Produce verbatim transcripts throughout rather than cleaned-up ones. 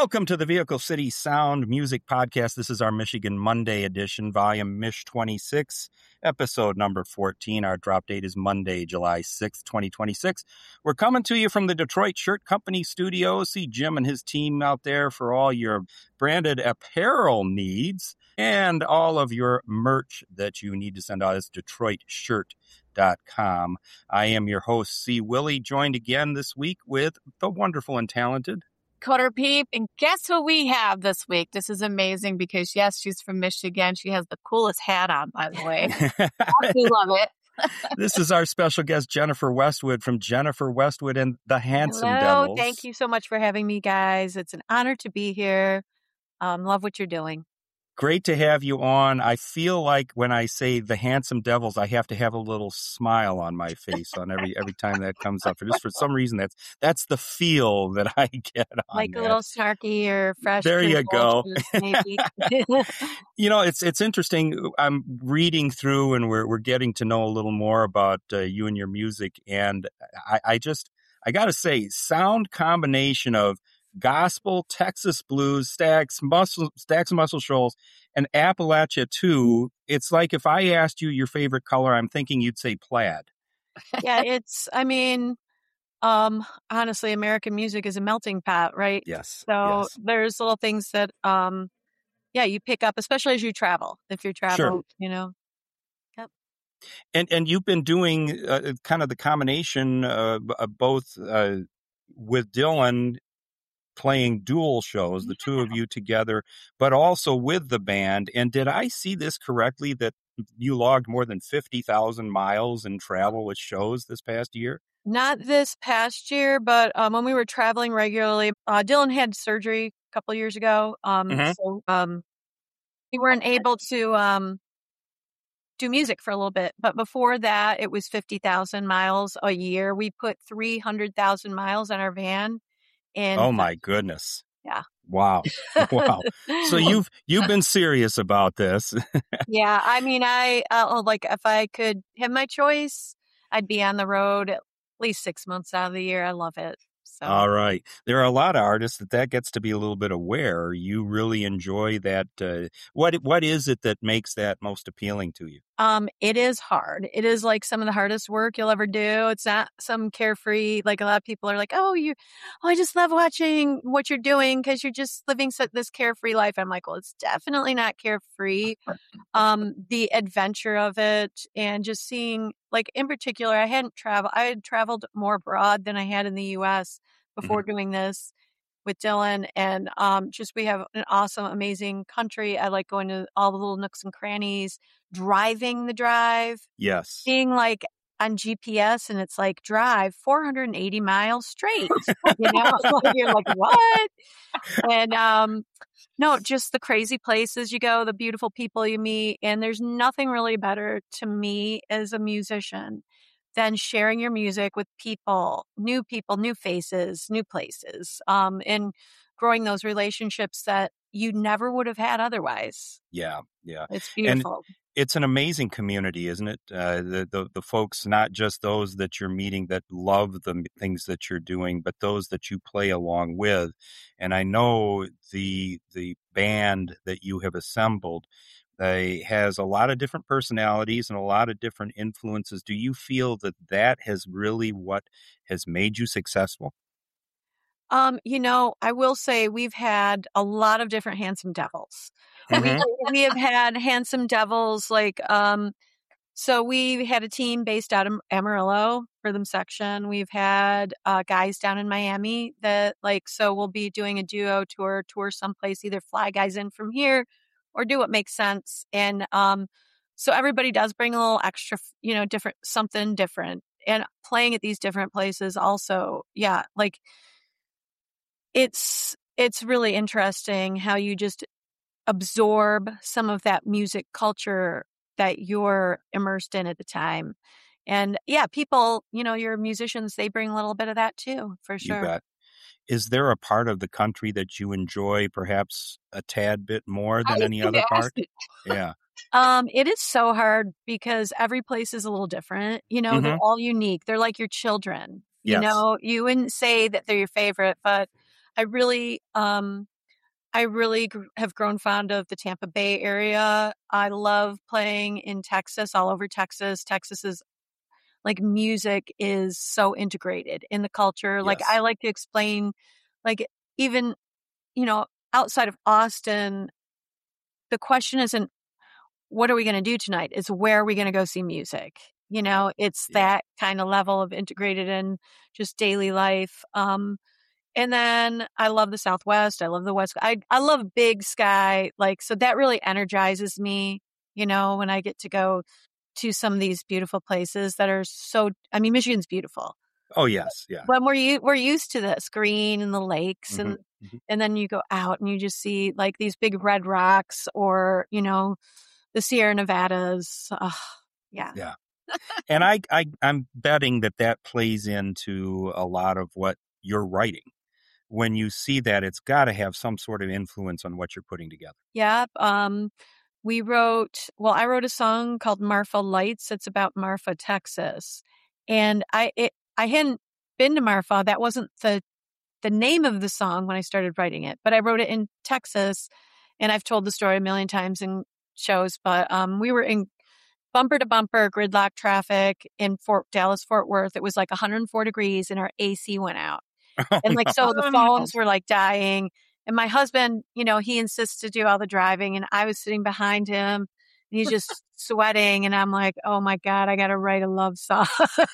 Welcome to the Vehicle City Sound Music Podcast. This is our Michigan Monday edition, volume Mich twenty-six, episode number fourteen. Our drop date is Monday, July sixth, twenty twenty-six. We're coming to you from the Detroit Shirt Company studios. See Jim and his team out there for all your branded apparel needs and all of your merch that you need to send out. It's Detroit Shirt dot com. I am your host, C. Willie, joined again this week with the wonderful and talented Coder Peep, and guess who we have this week? This is amazing because, yes, she's from Michigan. She has the coolest hat on, by the way. I do love it. This is our special guest, Jennifer Westwood from Jennifer Westwood and the Handsome Hello, Devils. thank you so much for having me, guys. It's an honor to be here. Um, love what you're doing. Great to have you on. I feel like when I say the Handsome Devils, I have to have a little smile on my face on every every time that comes up. For just for some reason, that's that's the feel that I get on Like that. a little snarky or fresh. There you go. Maybe. You know, it's it's interesting. I'm reading through, and we're we're getting to know a little more about uh, you and your music, and I, I just I got to say, sound combination of gospel, Texas blues, Stax, muscle, Stax and Muscle Shoals, and Appalachia too. It's like if I asked you your favorite color, I'm thinking you'd say plaid. Yeah, it's, I mean, um, honestly, American music is a melting pot, right? Yes. So yes. there's little things that, um, yeah, you pick up, especially as you travel. If you're traveling, Sure. you know. Yep. And and you've been doing uh, kind of the combination uh, of both uh, with Dylan, playing dual shows, the two of you together, but also with the band. And did I see this correctly that you logged more than fifty thousand miles in travel with shows this past year? Not this past year, but um, when we were traveling regularly, uh, Dylan had surgery a couple of years ago. Um, Mhm. So um, we weren't able to um, do music for a little bit. But before that, it was fifty thousand miles a year. We put three hundred thousand miles on our van. And Oh my goodness. Yeah. Wow. Wow. So you've you've been serious about this. Yeah, I mean, I uh, like if I could have my choice, I'd be on the road at least six months out of the year. I love it. So All right. There are a lot of artists that that gets to be a little bit aware. You really enjoy that. Uh, what what is it that makes that most appealing to you? um, it is hard. It is like some of the hardest work you'll ever do. It's not some carefree, like a lot of people are like, oh, you, oh, I just love watching what you're doing because you're just living so, this carefree life. I'm like, well, it's definitely not carefree. Um, the adventure of it and just seeing, like in particular, I hadn't traveled, I had traveled more abroad than I had in the U S before Mhm. doing this with Dylan. And um, just we have an awesome, amazing country. I like going to all the little nooks and crannies, driving the drive, Yes. being like on G P S, and it's like drive four hundred eighty miles straight. You know, like, you're like, what? And um, no, just the crazy places you go, the beautiful people you meet. And there's nothing really better to me as a musician than sharing your music with people, new people, new faces, new places, um, and growing those relationships that you never would have had otherwise. Yeah. Yeah. It's And beautiful. it's an amazing community, isn't it? Uh, the, the the folks, not just those that you're meeting that love the m- things that you're doing, but those that you play along with. And I know the the band that you have assembled uh, has a lot of different personalities and a lot of different influences. Do you feel that that has really what has made you successful? Um, you know, I will say we've had a lot of different handsome devils. We Mhm. we have had handsome devils like um so we had a team based out of Amarillo Rhythm Section. We've had uh, guys down in Miami that like so we'll be doing a duo tour tour someplace, either fly guys in from here or do what makes sense. And um so everybody does bring a little extra, you know, different something different. And playing at these different places also, yeah, like it's it's really interesting how you just absorb some of that music culture that you're immersed in at the time. And yeah, people, you know, your musicians, they bring a little bit of that too, for You sure. bet. Is there a part of the country that you enjoy perhaps a tad bit more I than was any gonna other part? ask you. Yeah. Um, it is so hard because every place is a little different. You know, they're Mhm. all unique. They're like your children. You Yes. know, you wouldn't say that they're your favorite, but I really, um, I really gr- have grown fond of the Tampa Bay area. I love playing in Texas, all over Texas. Texas is like music is so integrated in the culture. Like Yes. I like to explain, like even, you know, outside of Austin, the question isn't, what are we going to do tonight? It's where are we going to go see music? You know, it's Yeah. that kind of level of integrated in just daily life. Um, and then I love the Southwest. I love the West. I, I love big sky. Like, so that really energizes me, you know, when I get to go to some of these beautiful places that are so, I mean, Michigan's beautiful. Oh, yes. Yeah. When we're, u- we're used to this green and the lakes Mhm, and, mhm. and then you go out and you just see like these big red rocks or, you know, the Sierra Nevadas. Ugh, yeah. Yeah. And I, I, I'm betting that that plays into a lot of what you're writing. When you see that, it's got to have some sort of influence on what you're putting together. Yep. Um, we wrote, well, I wrote a song called Marfa Lights. It's about Marfa, Texas. And I, it, I hadn't been to Marfa. That wasn't the, the name of the song when I started writing it, but I wrote it in Texas. And I've told the story a million times in shows, but, um, we were in bumper to bumper gridlock traffic in Fort Dallas, Fort Worth. It was like one hundred four degrees and our A C went out. Oh, And like, no. so the Oh, no. phones were like dying. And my husband, you know, he insists to do all the driving and I was sitting behind him and he's just sweating. And I'm like, oh my God, I got to write a love song.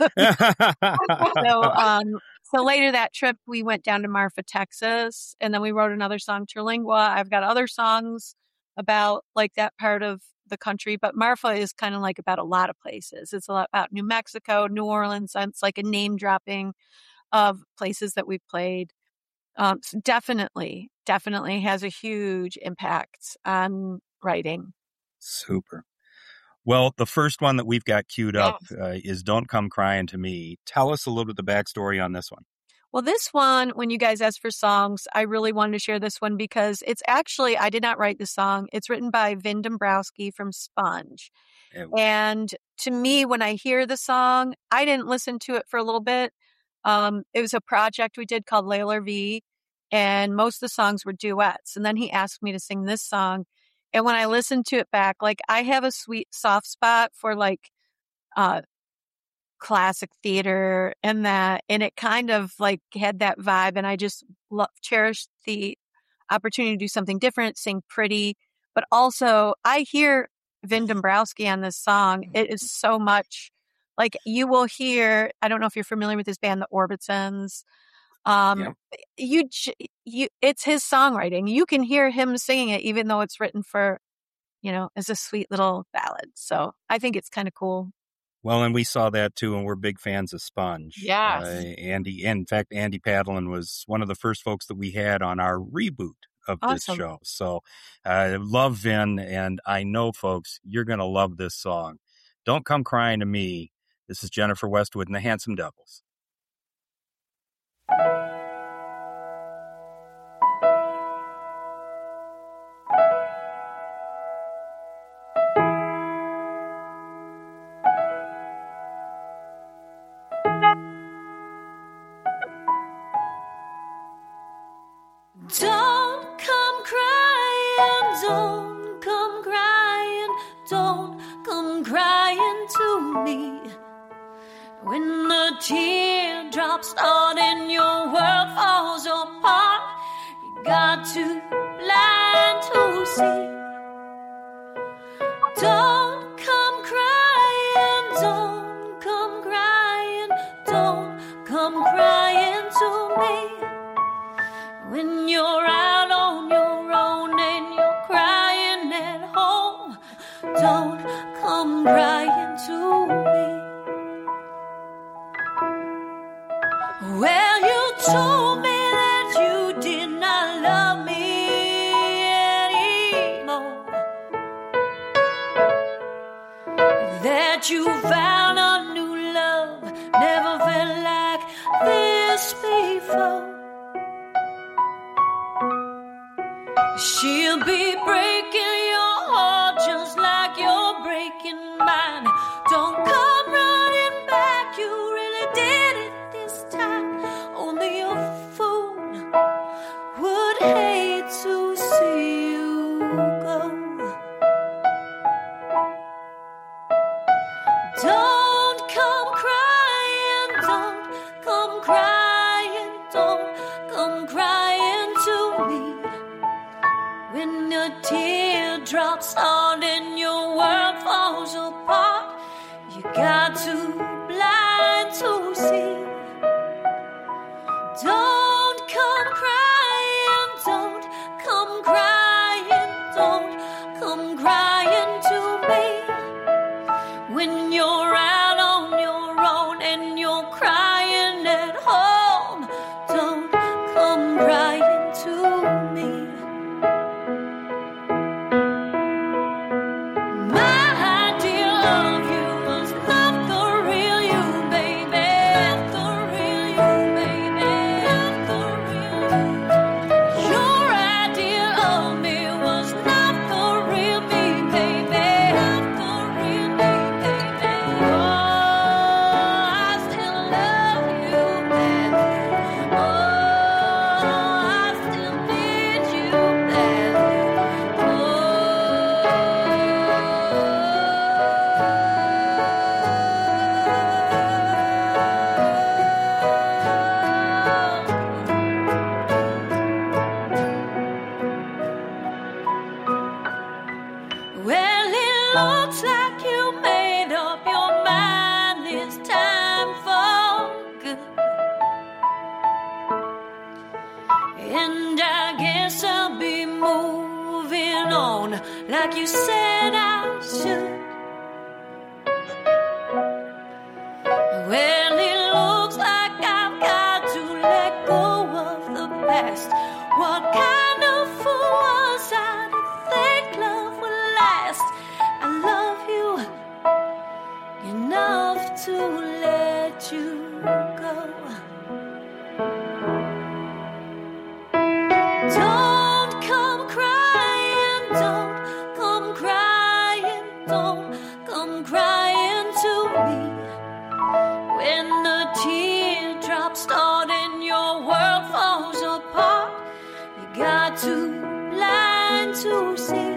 so, um, so later that trip, we went down to Marfa, Texas, and then we wrote another song, Terlingua. I've got other songs about like that part of the country, but Marfa is kind of like about a lot of places. It's a lot about New Mexico, New Orleans. And it's like a name dropping of places that we've played. Um, so definitely, definitely has a huge impact on writing. Super. Well, the first one that we've got queued up Yes. uh, is Don't Come Crying to Me. Tell us a little bit of the backstory on this one. Well, this one, when you guys asked for songs, I really wanted to share this one because it's actually, I did not write the song. It's written by Vin Dombrowski from Sponge. Yeah. And to me, when I hear the song, I didn't listen to it for a little bit. Um, it was a project we did called Layla V, and most of the songs were duets. And then he asked me to sing this song. And when I listened to it back, like I have a sweet soft spot for like uh, classic theater and that, and it kind of like had that vibe. And I just love, cherished the opportunity to do something different, sing pretty, but also I hear Vin Dombrowski on this song. It is so much like you will hear, I don't know if you're familiar with this band, the Orbitons. Um, Yeah. you, j- you, it's his songwriting. You can hear him singing it, even though it's written for, you know, as a sweet little ballad. So I think it's kind of cool. Well, and we saw that too, and we're big fans of Sponge. Yes. Uh, Andy, in fact, Andy Padlin was one of the first folks that we had on our reboot of this Awesome. show. So I uh, love Vin, and I know, folks, you're going to love this song. Don't Come Crying to Me. This is Jennifer Westwood and the Handsome Devils. Don't come crying, don't come crying, don't come crying to me. When the teardrops start and your world falls apart, you got to blind to see. Don't come crying, don't come crying, don't come crying to me. When you're out on your own and you're crying at home, don't come crying to me. Well, you told me that you did not love me anymore, that you found a new love, never felt like this before. She'll be breaking your heart just like you're breaking mine. Don't come running back, you really did it this time. Only a fool would hate to see. teardrops on and your world falls apart. You got too blind to see. Don't come crying, don't come crying, don't come crying to me. When you're out on your own and you're crying at home, don't come crying to me. My idea of you was not the real you, baby. Not the real you, baby. Not the real you. Your idea of me was not the real me, baby. Not the real me, baby. Oh, I still love you, baby. Oh, I still need you, baby. Well, it looks like you made up your mind this time for good. And I guess I'll be moving on like you said I should. Well, it looks like I've got to let go of the past. What kind of fool was I to think love would last? I love you enough to let you go. Don't come crying, don't come crying, don't come crying to me. When the teardrops start and your world falls apart, you got too blind to see.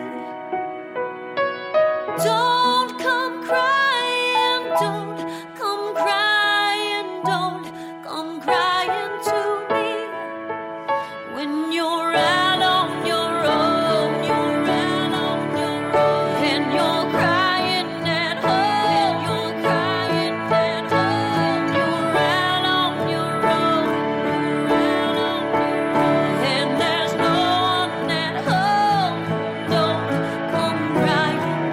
Don't come crying, don't come crying, don't come crying to me. When you're out on your own, you're out on your own, and you're crying at home, you're crying at home, you're out on your own, you're out on your own, and there's no one at home. Don't come crying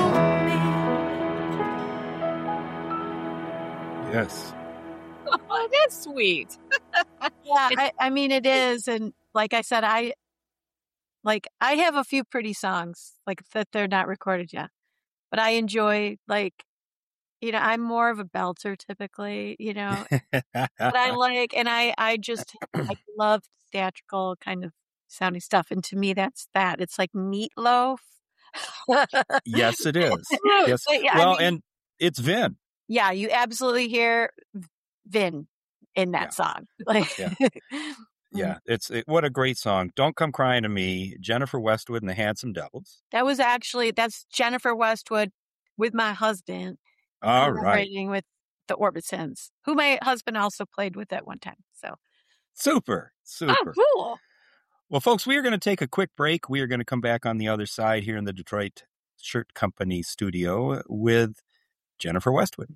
to me. Yes. Oh, it is sweet. Yeah, I, I mean, it is. And like I said, I like I have a few pretty songs like that they're not recorded yet, but I enjoy like, you know, I'm more of a belter typically, you know, but I like, and I, I just, I love theatrical kind of sounding stuff. And to me, that's that. It's like Meatloaf. Yes, it is. Yes. But, yeah, I Well, mean- and it's Vin. Yeah, you absolutely hear Vin in that Yeah. song. Like, Yeah. Yeah, it's it, what a great song. Don't Come Crying to Me, Jennifer Westwood and the Handsome Devils. that was actually, that's Jennifer Westwood with my husband. All right. collaborating with the Orbitons, who my husband also played with at one time. So, Super. Super. Oh, cool. Well, folks, we are going to take a quick break. We are going to come back on the other side here in the Detroit Shirt Company studio with Jennifer Westwood.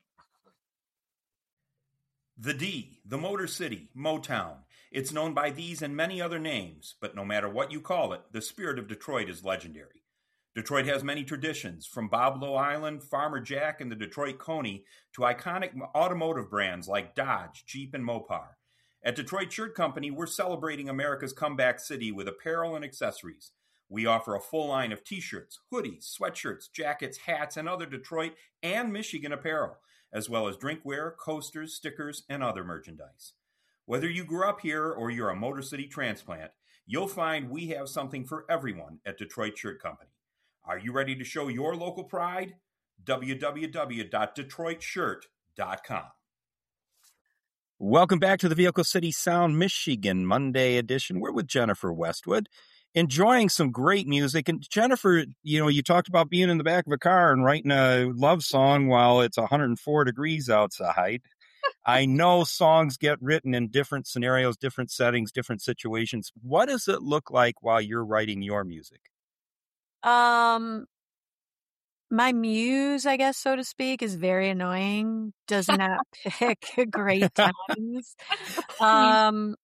The D, the Motor City, Motown. It's known by these and many other names, but no matter what you call it, the spirit of Detroit is legendary. Detroit has many traditions, from Bob Lowe Island, Farmer Jack, and the Detroit Coney, to iconic automotive brands like Dodge, Jeep, and Mopar. At Detroit Shirt Company, we're celebrating America's comeback city with apparel and accessories. We offer a full line of t-shirts, hoodies, sweatshirts, jackets, hats, and other Detroit and Michigan apparel, as well as drinkware, coasters, stickers, and other merchandise. Whether you grew up here or you're a Motor City transplant, you'll find we have something for everyone at Detroit Shirt Company. Are you ready to show your local pride? w w w dot detroit shirt dot com. Welcome back to the Vehicle City Sound Michigan Monday edition. We're with Jennifer Westwood, enjoying some great music. And Jennifer, you know, you talked about being in the back of a car and writing a love song while it's one hundred four degrees outside. I know songs get written in different scenarios, different settings, different situations. What does it look like while you're writing your music? Um, my muse, I guess, so to speak, is very annoying. Does not pick great times. Um,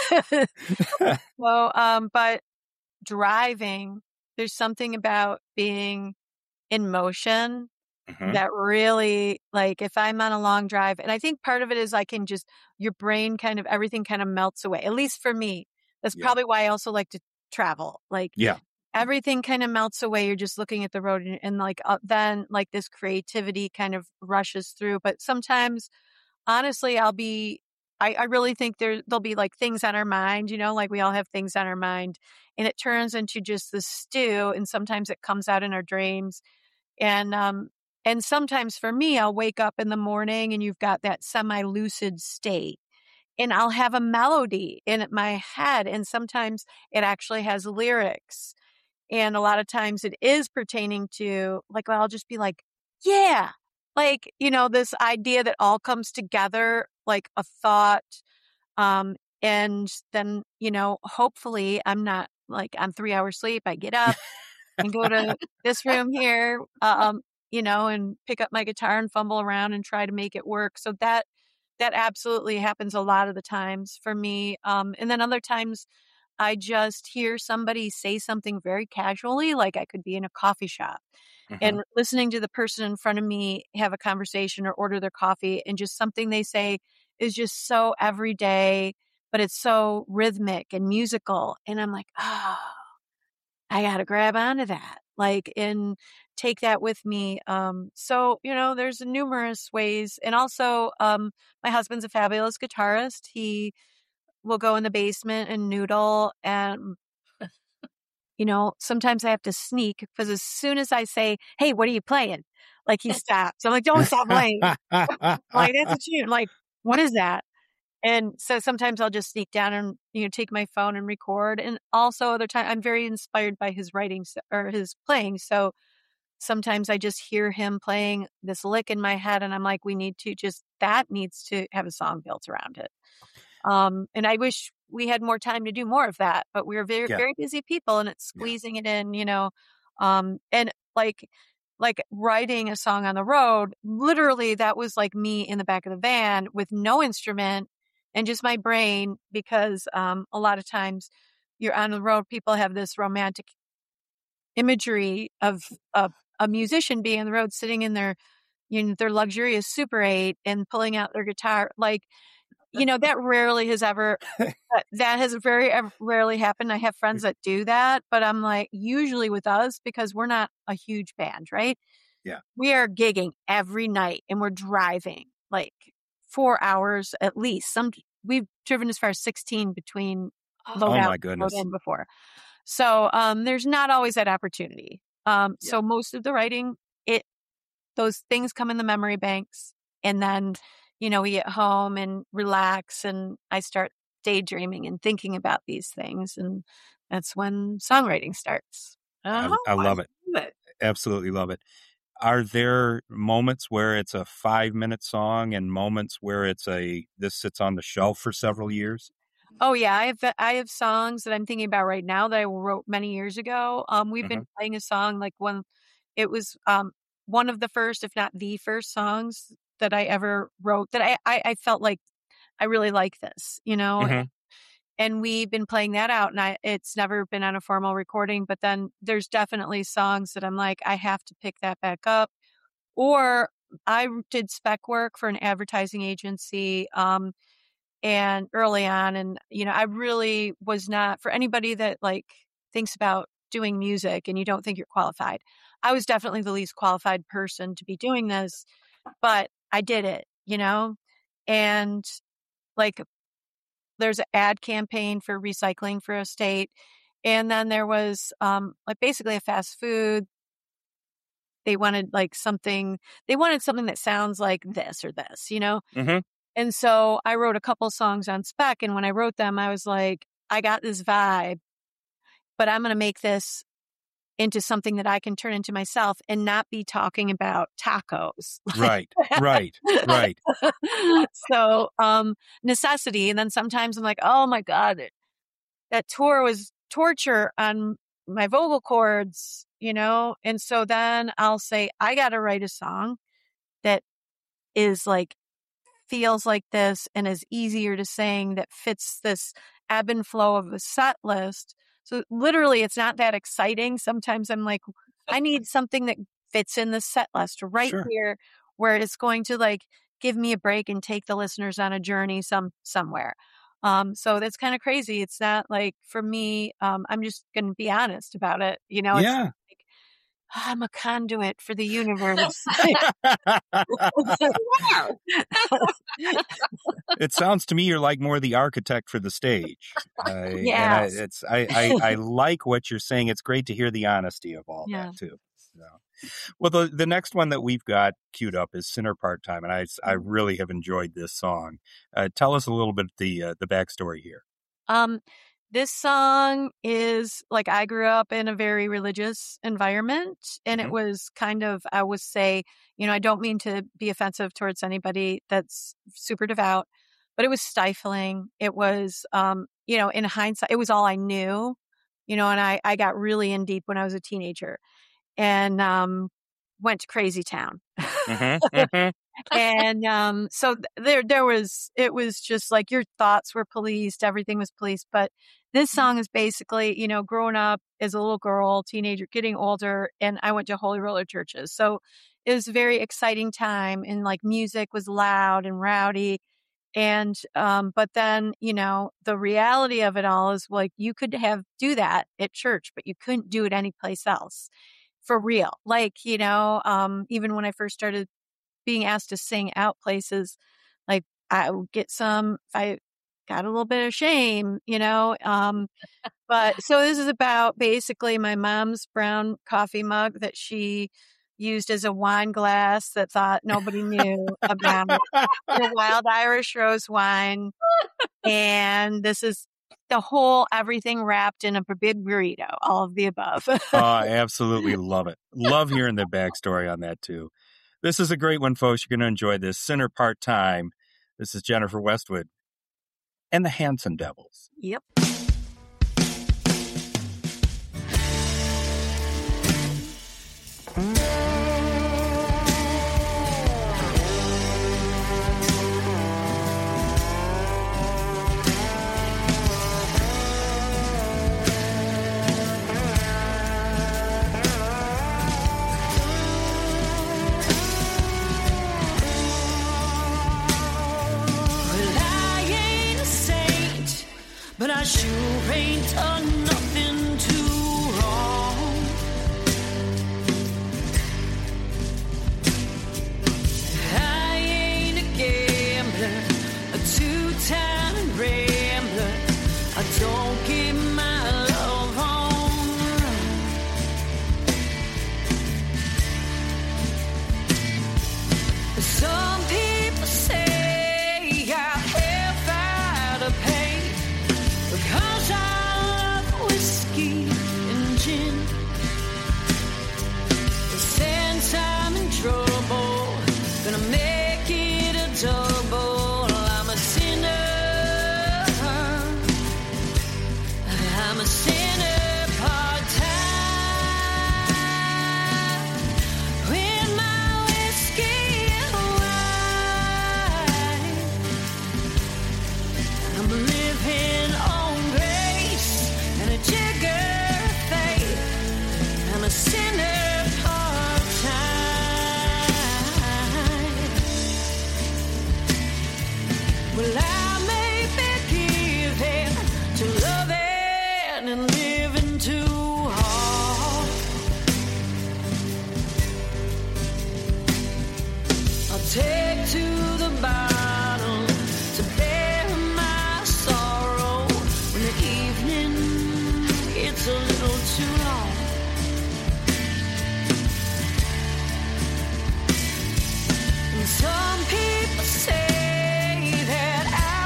so, um, but driving, there's something about being in motion Mhm. that really, like, if I'm on a long drive, and I think part of it is I can just, your brain kind of, everything kind of melts away, at least for me. That's Yeah. probably why I also like to travel. Like, Yeah. everything kind of melts away. You're just looking at the road, and, and like, uh, then like this creativity kind of rushes through. But sometimes, honestly, I'll be, I, I really think there, there'll be like things on our mind, you know, like we all have things on our mind, and it turns into just this stew. And sometimes it comes out in our dreams. And, um, and sometimes for me, I'll wake up in the morning and you've got that semi-lucid state, and I'll have a melody in my head. And sometimes it actually has lyrics. And a lot of times it is pertaining to, like, I'll just be like, yeah, like, you know, this idea that all comes together, like a thought. Um, and then, you know, hopefully I'm not like on three hours sleep. I get up and go to this room here, um, you know, and pick up my guitar and fumble around and try to make it work. So that, that absolutely happens a lot of the times for me. Um, and then other times I just hear somebody say something very casually, like I could be in a coffee shop Mhm. and listening to the person in front of me have a conversation or order their coffee, and just something they say is just so everyday, but it's so rhythmic and musical. And I'm like, oh, I got to grab onto that, like, and take that with me. Um, so, you know, there's numerous ways. And also, um, my husband's a fabulous guitarist. He will go in the basement and noodle. And, you know, sometimes I have to sneak, because as soon as I say, hey, what are you playing? Like, he stops. I'm like, don't stop playing. Like, that's a tune. Like, what is that? And so sometimes I'll just sneak down and, you know, take my phone and record. And also other time I'm very inspired by his writing s- or his playing. So sometimes I just hear him playing this lick in my head, and I'm like, we need to just, that needs to have a song built around it. Um, and I wish we had more time to do more of that, but we're very, Yeah. very busy people, and it's Yeah. squeezing it in, you know. Um, and like, like writing a song on the road, literally that was like me in the back of the van with no instrument and just my brain, because, um, a lot of times you're on the road, people have this romantic imagery of a, a musician being on the road, sitting in their, you know, their luxurious Super eight and pulling out their guitar. Like, you know, that rarely has ever, uh, that has very ev- rarely happened. I have friends that do that, but I'm like, usually with us, because we're not a huge band, right? Yeah. We are gigging every night, and we're driving like four hours at least. Some, we've driven as far as sixteen between load Oh out my and goodness. load in before. So, um, there's not always that opportunity. Um, Yeah. so most of the writing, it, those things come in the memory banks, and then, you know, we get home and relax, and I start daydreaming and thinking about these things, and that's when songwriting starts. I, Oh, I love it. love it. Absolutely love it. Are there moments where it's a five minute song and moments where it's a, this sits on the shelf for several years? Oh yeah, I have I have songs that I'm thinking about right now that I wrote many years ago. Um, we've been Mhm. playing a song like when it was um one of the first, if not the first songs that I ever wrote, that I I, I felt like I really like this, you know. Mhm. And we've been playing that out, and I, it's never been on a formal recording, but then there's definitely songs that I'm like, I have to pick that back up. Or I did spec work for an advertising agency, um, and early on, and, you know, I really was not, for anybody that like thinks about doing music and you don't think you're qualified, I was definitely the least qualified person to be doing this, but I did it, you know. And like, there's an ad campaign for recycling for a state. And then there was, um, like basically a fast food. They wanted like something, they wanted something that sounds like this or this, you know? Mhm. And so I wrote a couple songs on spec. And when I wrote them, I was like, I got this vibe, but I'm going to make this into something that I can turn into myself and not be talking about tacos. Right. Right. Right. So, um, necessity. And then sometimes I'm like, oh my God, that tour was torture on my vocal cords, you know? And so then I'll say, I got to write a song that is like, feels like this and is easier to sing, that fits this ebb and flow of a set list. So literally it's not that exciting. Sometimes I'm like, I need something that fits in the set list right Sure. here, where it's going to like give me a break and take the listeners on a journey some somewhere. Um, so that's kind of crazy. It's not like for me, um, I'm just going to be honest about it. You know, it's Yeah. like, I'm a conduit for the universe. It sounds to me you're like more the architect for the stage. I, Yes. and I, it's I, I I like what you're saying. It's great to hear the honesty of all Yeah. that too. So, well, the the next one that we've got queued up is Sinner Part Time, and I I really have enjoyed this song. Uh, tell us a little bit the uh, the backstory here. Um, this song is like, I grew up in a very religious environment, and Mhm. it was kind of, I would say, you know, I don't mean to be offensive towards anybody that's super devout, but it was stifling. It was, um, you know, in hindsight, it was all I knew, you know, and I, I got really in deep when I was a teenager and, um, went to crazy town. Mhm, mhm. And um, so th- there, there was, it was just like your thoughts were policed, everything was policed. But this song is basically, you know, growing up as a little girl, teenager, getting older, and I went to Holy Roller churches. So it was a very exciting time, and like music was loud and rowdy. And, um, but then, you know, the reality of it all is like, you could have, do that at church, but you couldn't do it anyplace else for real. Like, you know, um, even when I first started being asked to sing out places, like I would get some, if I got a little bit of shame, you know, um, but so this is about basically my mom's brown coffee mug that she used as a wine glass that thought nobody knew about, the wild Irish rose wine. And this is the whole, everything wrapped in a big burrito, all of the above. Oh, I absolutely love it. Love hearing the backstory on that too. This is a great one, folks. You're going to enjoy this. Sinner Part Time. This is Jennifer Westwood and the Hanson Devils. Yep. But I sure ain't done nothing too wrong. I ain't a gambler, a two-time rambler. I don't give my love on the run. Some people say I have got to pay, because I love whiskey and gin. Since I'm in trouble, gonna make it a double. I'm a sinner. I'm a sinner part-time. With my whiskey and wine, I'm living on grace and a jigger of faith. I'm a sinner part-time. Well, I may be giving to loving and living too hard. I'll take to the bottle to bear my sorrow when the evening gets a little too long. And some people say that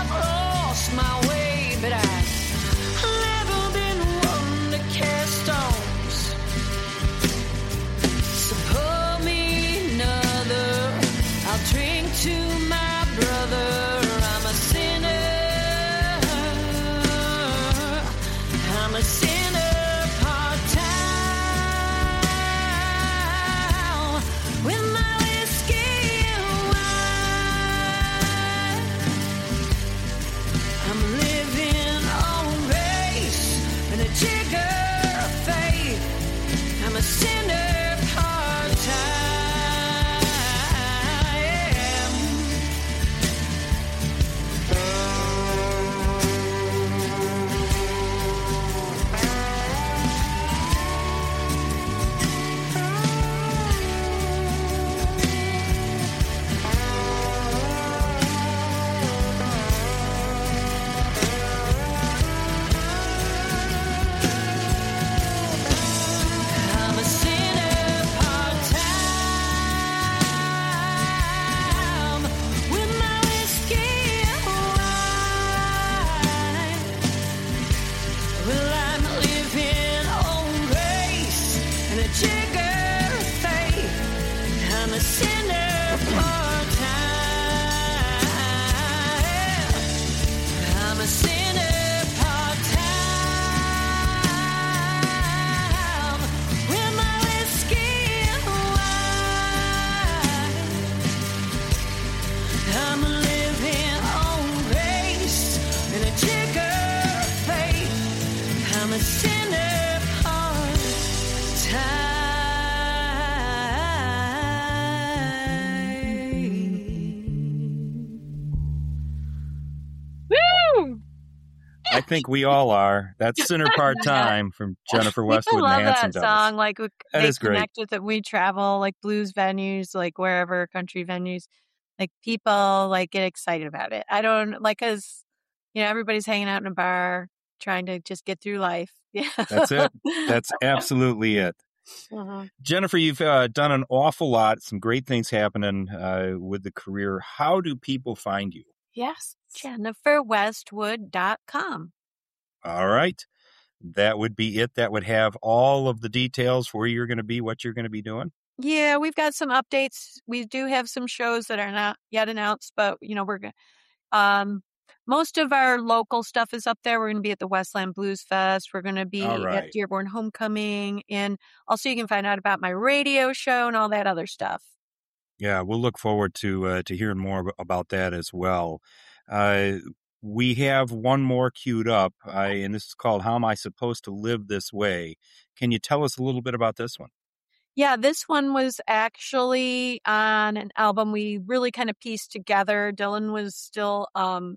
I think we all are. That's Sinner Part-Time from Jennifer Westwood People love and Hanson that Devils. song. Like we, That they is great. connect with it. We travel like blues venues, like wherever country venues. Like people like get excited about it. I don't like because you know everybody's hanging out in a bar trying to just get through life. Yeah, That's it. That's absolutely it. Mhm. Jennifer, you've uh, done an awful lot. Some great things happening uh, with the career. How do people find you? Yes. Jennifer Westwood dot com. All right. That would be it. That would have all of the details where you're going to be, what you're going to be doing. Yeah, we've got some updates. We do have some shows that are not yet announced, but you know we're going. Um, most of our local stuff is up there. We're going to be at the Westland Blues Fest. We're going to be All right. at Dearborn Homecoming, and also you can find out about my radio show and all that other stuff. Yeah, we'll look forward to uh, to hearing more ab- about that as well. Uh, we have one more queued up, uh, and this is called "How Am I Supposed to Live This Way?" Can you tell us a little bit about this one? Yeah, this one was actually on an album we really kind of pieced together. Dylan was still, um,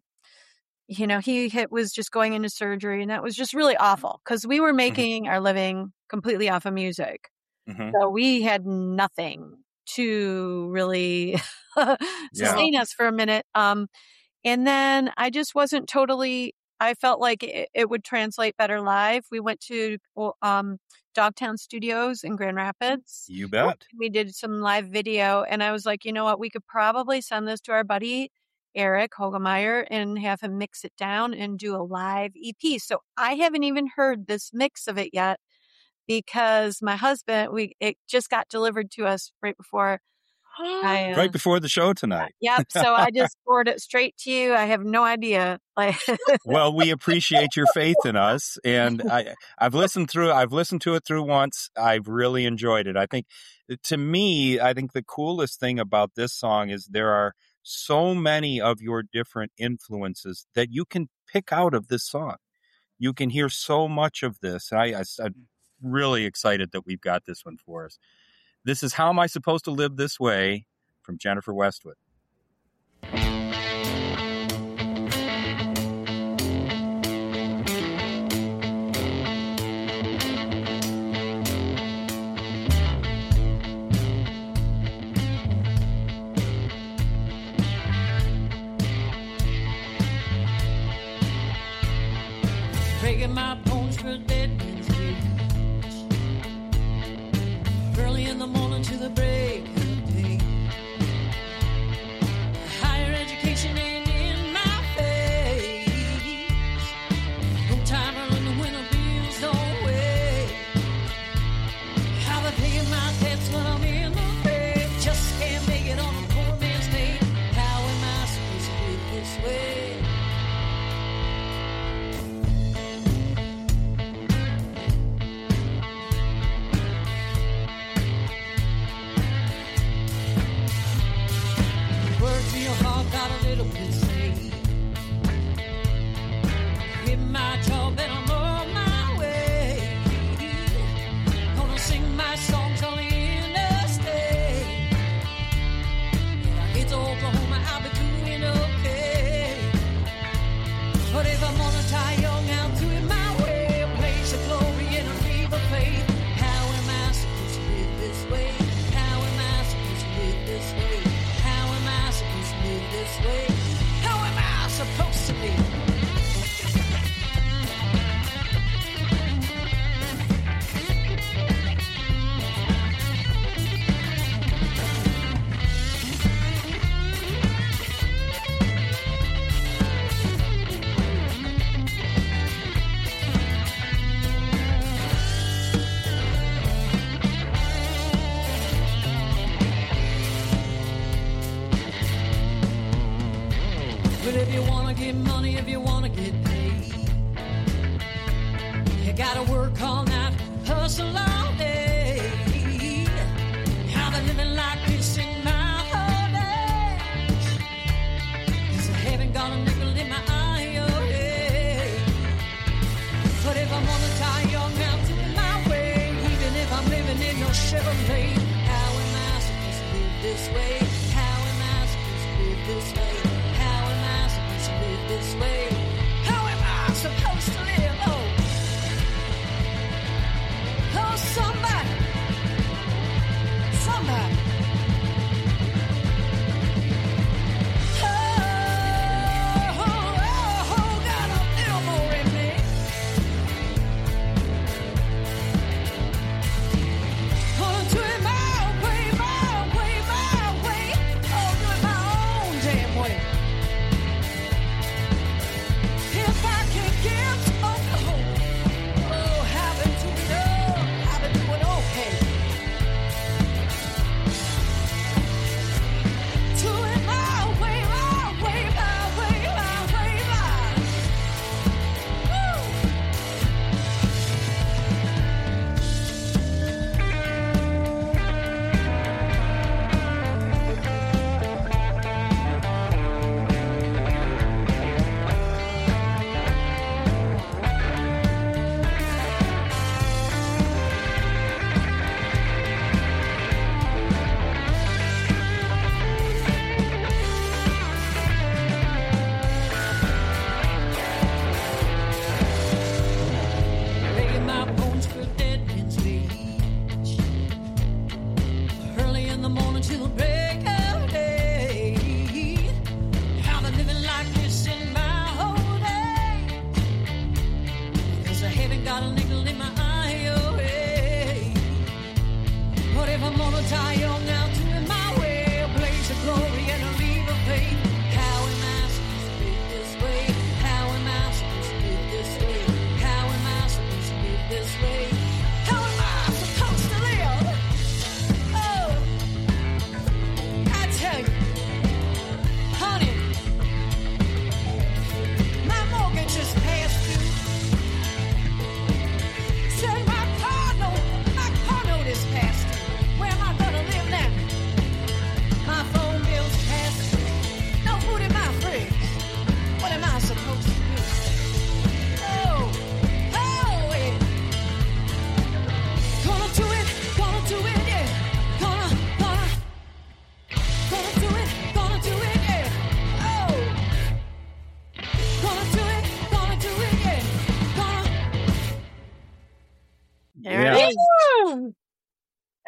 you know, he hit, was just going into surgery, and that was just really awful because we were making our living completely off of music. Mm-hmm. So we had nothing to really Yeah. sustain us for a minute. Um, and then I just wasn't totally, I felt like it, it would translate better live. We went to well, um, Dogtown Studios in Grand Rapids. You bet. We did some live video, and I was like, you know what? We could probably send this to our buddy Eric Hogemeyer and have him mix it down and do a live E P. So I haven't even heard this mix of it yet because my husband, we it just got delivered to us right before I. Uh, Right before the show tonight. Yep. So I just forwarded it straight to you. I have no idea. Like, Well, we appreciate your faith in us, and I, I've listened through. I've listened to it through once. I've really enjoyed it. I think, to me, I think the coolest thing about this song is there are so many of your different influences that you can pick out of this song. You can hear so much of this. I, I, I'm really excited that we've got this one for us. This is "How Am I Supposed to Live This Way" from Jennifer Westwood. Breaking my bones for dead man's wage. Early in the morning to the break of day. Higher education ain't in my face. No time to run the winter bills, no way. How they paying my debts when I'm in the grave. Just can't make it on a poor man's day. How am I supposed to live this way? Work real hard, got a little bit saved. Quit my job and I'm on my way. Gonna sing my songs on the interstate. When I get to Oklahoma, I'll be doing okay. But if I'm gonna die young, I'll do it my way. A place of glory and a leap of faith. How am I supposed to live this way? How am I supposed to live this way? How am I supposed to live this way? How am I supposed to live? But if you wanna get money, if you wanna get paid, you gotta work all night, hustle all day. How they living like this in my old age? 'Cause I haven't got a nickel in my eye, oh hey. But if I wanna die young, I'll do it my way. Even if I'm living in no Chevrolet. How am I supposed to live this way? How am I supposed to live this way? How am I supposed to live this way? How am I supposed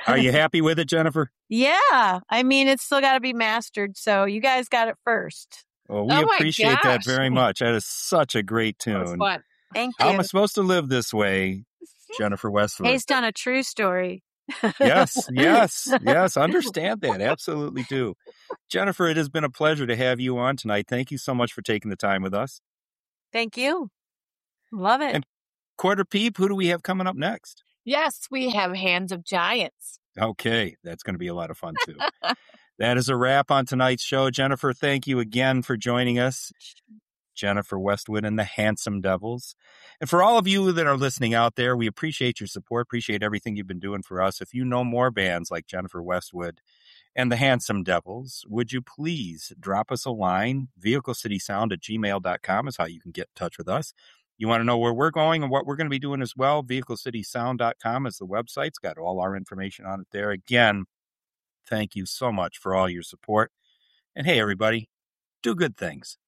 Are you happy with it, Jennifer? Yeah. I mean, it's still got to be mastered. So you guys got it first. Well, we Oh my appreciate that gosh. very much. That is such a great That was tune. fun. Thank How am I you. supposed to live this way, Jennifer Westwood? Based on a true story. Yes, yes, yes. Understand that. Absolutely do. Jennifer, it has been a pleasure to have you on tonight. Thank you so much for taking the time with us. Thank you. Love it. And Quarter Peep, who do we have coming up next? Yes, we have Hands of Giants. Okay, that's going to be a lot of fun too. That is a wrap on tonight's show. Jennifer, thank you again for joining us. Jennifer Westwood and the Handsome Devils. And for all of you that are listening out there, we appreciate your support, appreciate everything you've been doing for us. If you know more bands like Jennifer Westwood and the Handsome Devils, would you please drop us a line? vehicle city sound at gmail dot com is how you can get in touch with us. You want to know where we're going and what we're going to be doing as well? vehicle city sound dot com is the website. It's got all our information on it there. Again, thank you so much for all your support. And hey, everybody, do good things.